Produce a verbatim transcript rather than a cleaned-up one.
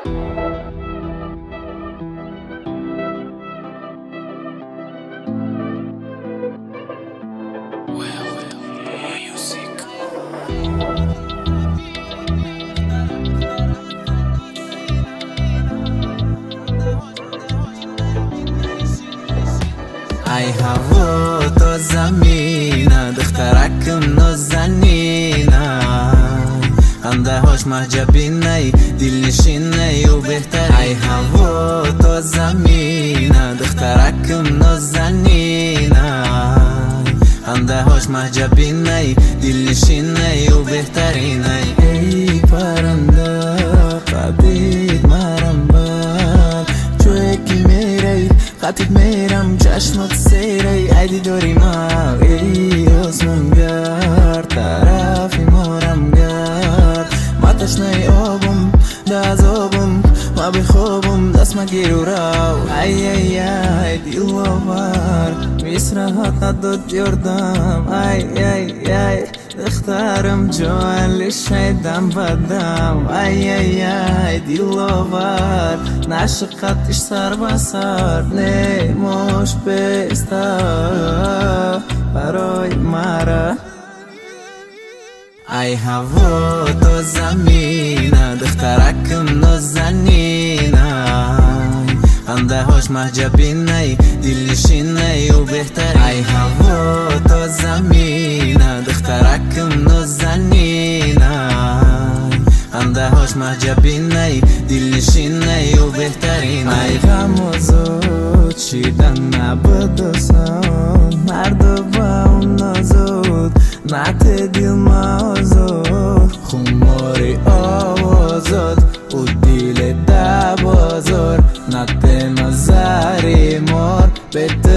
ای هوا تا زمینه دخترکم نازنینه خنده هاش محجبینه دل نشینه و بهتر ای هوا تا زمینه دخترکم نازنینه خنده هاش محجبینه دل نشینه و بهترینه ای پرنده قبید مرم بر جوی که میری خطیت میرم چشمت سیری ایدی داری ما ای آسمون گرد طرفی مارم گرد ما تشنه آبم داز آبم ما بخوابم دست ما گیرو راو ای ای ای دیل آور میسرهات نداد یردم ای ای ای دخترم جوان لشیدم بدم ای ای ای دیل آور نشقتش سر بسر نیموش بیسته برای مرا ای هوا تا زمینه دخترکم نازنینه خنده هاش محجبینه دل نشینه و بهتر ای هوا تا زمینه دخترکم نازنینه خنده هاش محجبینه دل نشینه و بهترین ای غم و زود شیدن نبودسان مرد با اون نازود نت دل مازود خماری آوازد و دل دبازار نت نظری مار